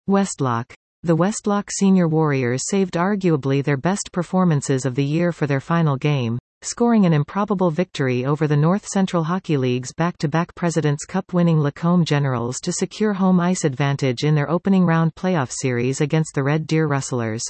Westlock. The Westlock Senior Warriors saved arguably their best performances of the year for their final game, scoring an improbable victory over the North Central Hockey League's back-to-back President's Cup-winning Lacombe Generals to secure home ice advantage in their opening round playoff series against the Red Deer Rustlers.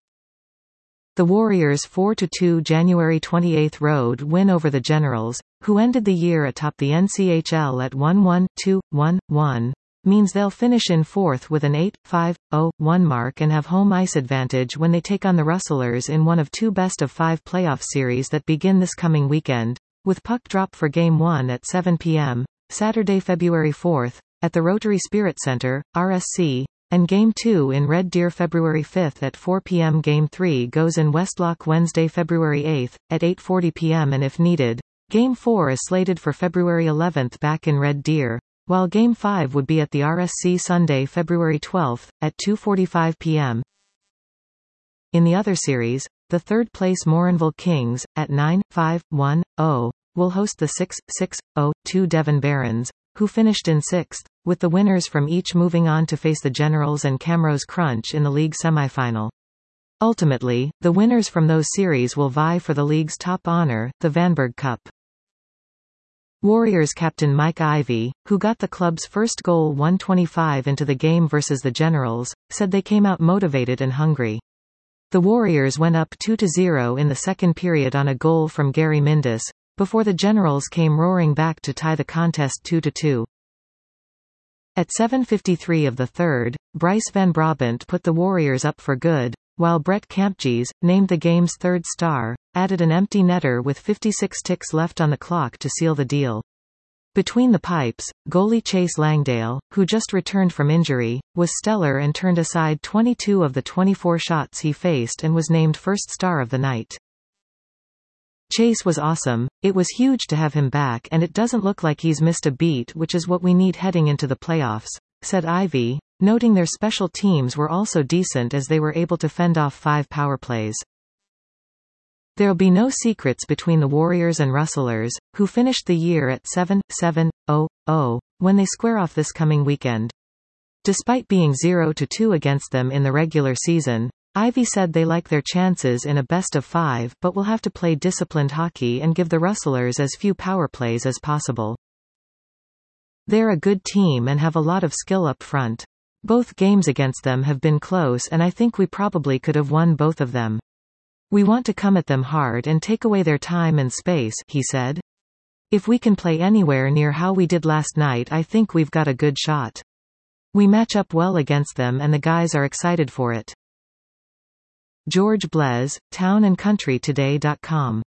The Warriors' 4-2 January 28 road win over the Generals, who ended the year atop the NCHL at 1-1-2-1-1, means they'll finish in fourth with an 8-5-0-1 mark and have home ice advantage when they take on the Rustlers in one of two best-of-5 playoff series that begin this coming weekend, with puck drop for Game 1 at 7 p.m., Saturday, February 4, at the Rotary Spirit Center, RSC, and Game 2 in Red Deer February 5 at 4 p.m. Game 3 goes in Westlock Wednesday, February 8, at 8:40 p.m. and if needed, Game 4 is slated for February 11 back in Red Deer, while Game 5 would be at the RSC Sunday, February 12, at 2:45 p.m. In the other series, the third-place Morinville Kings, at 9-5-1-0, will host the 6-6-0-2 Devon Barons, who finished in sixth, with the winners from each moving on to face the Generals and Camrose Crunch in the league semifinal. Ultimately, the winners from those series will vie for the league's top honor, the Vanberg Cup. Warriors captain Mike Ivey, who got the club's first goal 125 into the game versus the Generals, said they came out motivated and hungry. The Warriors went up 2-0 in the second period on a goal from Gary Mindus, before the Generals came roaring back to tie the contest 2-2. At 7:53 of the third, Bryce Van Brabant put the Warriors up for good, while Brett Kampjes, named the game's third star, added an empty netter with 56 ticks left on the clock to seal the deal. Between the pipes, goalie Chase Langdale, who just returned from injury, was stellar and turned aside 22 of the 24 shots he faced and was named first star of the night. Chase was awesome, it was huge to have him back and it doesn't look like he's missed a beat, which is what we need heading into the playoffs, said Ivey, noting their special teams were also decent as they were able to fend off 5 power plays. There'll be no secrets between the Warriors and Rustlers, who finished the year at 7-7-0-0, when they square off this coming weekend. Despite being 0-2 against them in the regular season, Ivey said they like their chances in a best-of-5 but will have to play disciplined hockey and give the Rustlers as few power plays as possible. They're a good team and have a lot of skill up front. Both games against them have been close and I think we probably could have won both of them. We want to come at them hard and take away their time and space, he said. If we can play anywhere near how we did last night, I think we've got a good shot. We match up well against them and the guys are excited for it. George Blez, townandcountrytoday.com